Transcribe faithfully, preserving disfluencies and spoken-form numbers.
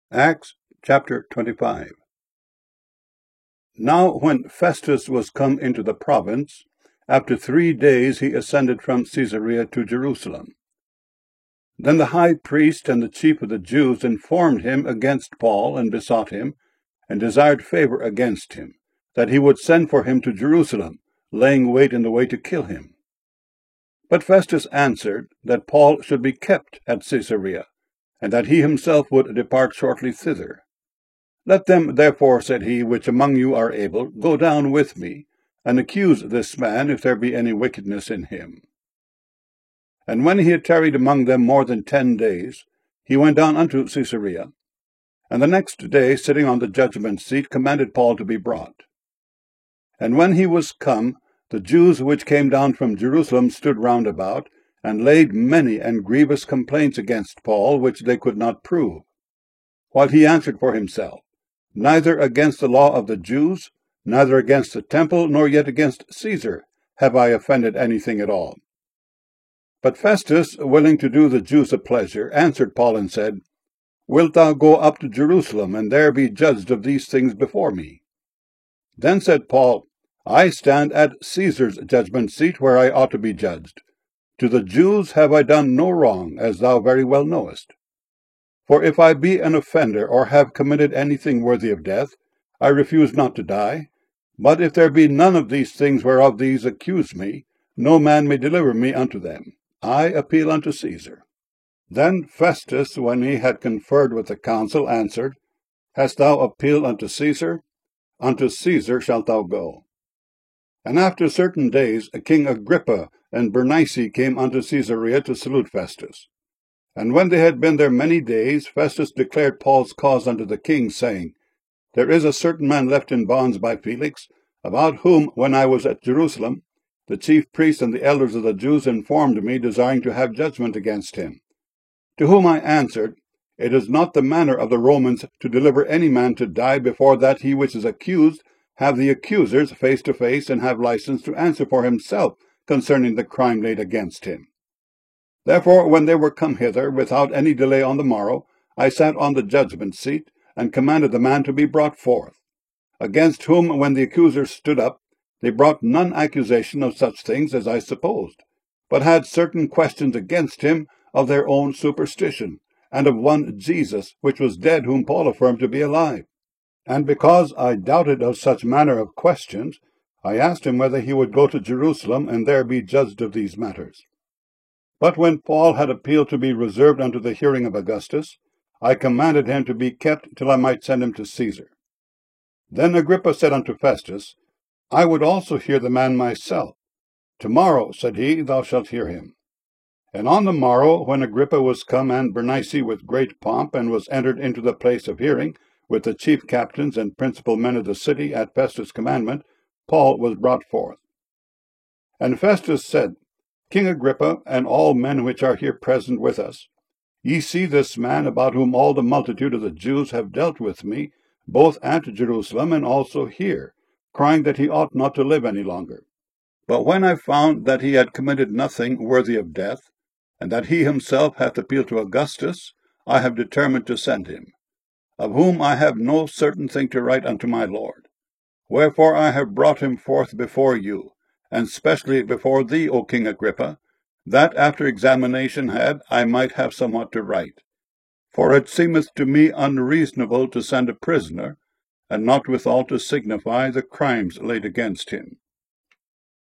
Acts chapter twenty-five. Now when Festus was come into the province, after three days he ascended from Caesarea to Jerusalem. Then the high priest and the chief of the Jews informed him against Paul, and besought him, and desired favor against him, that he would send for him to Jerusalem, laying wait in the way to kill him. But Festus answered that Paul should be kept at Caesarea, and that he himself would depart shortly thither. Let them therefore, said he, which among you are able, go down with me, and accuse this man, if there be any wickedness in him. And when he had tarried among them more than ten days, he went down unto Caesarea, and the next day, sitting on the judgment seat, commanded Paul to be brought. And when he was come, the Jews which came down from Jerusalem stood round about, and laid many and grievous complaints against Paul, which they could not prove. While he answered for himself, Neither against the law of the Jews, neither against the temple, nor yet against Caesar, have I offended anything at all. But Festus, willing to do the Jews a pleasure, answered Paul and said, Wilt thou go up to Jerusalem, and there be judged of these things before me? Then said Paul, I stand at Caesar's judgment seat, where I ought to be judged. To the Jews have I done no wrong, as thou very well knowest. For if I be an offender, or have committed anything worthy of death, I refuse not to die. But if there be none of these things whereof these accuse me, no man may deliver me unto them. I appeal unto Caesar. Then Festus, when he had conferred with the council, answered, Hast thou appealed unto Caesar? Unto Caesar shalt thou go. And after certain days King Agrippa and Bernice came unto Caesarea to salute Festus. And when they had been there many days, Festus declared Paul's cause unto the king, saying, There is a certain man left in bonds by Felix, about whom, when I was at Jerusalem, the chief priests and the elders of the Jews informed me, desiring to have judgment against him. To whom I answered, It is not the manner of the Romans to deliver any man to die before that he which is accused have the accusers face to face, and have license to answer for himself concerning the crime laid against him. Therefore, when they were come hither, without any delay on the morrow, I sat on the judgment seat, and commanded the man to be brought forth, against whom, when the accusers stood up, they brought none accusation of such things as I supposed, but had certain questions against him of their own superstition, and of one Jesus, which was dead, whom Paul affirmed to be alive. And because I doubted of such manner of questions, I asked him whether he would go to Jerusalem, and there be judged of these matters. But when Paul had appealed to be reserved unto the hearing of Augustus, I commanded him to be kept till I might send him to Caesar. Then Agrippa said unto Festus, I would also hear the man myself. Tomorrow, said he, thou shalt hear him. And on the morrow, when Agrippa was come, and Bernice with great pomp, and was entered into the place of hearing, with the chief captains and principal men of the city, at Festus' commandment, Paul was brought forth. And Festus said, King Agrippa, and all men which are here present with us, ye see this man, about whom all the multitude of the Jews have dealt with me, both at Jerusalem and also here, crying that he ought not to live any longer. But when I found that he had committed nothing worthy of death, and that he himself hath appealed to Augustus, I have determined to send him, of whom I have no certain thing to write unto my lord. Wherefore I have brought him forth before you, and specially before thee, O King Agrippa, that after examination had, I might have somewhat to write. For it seemeth to me unreasonable to send a prisoner, and not withal to signify the crimes laid against him.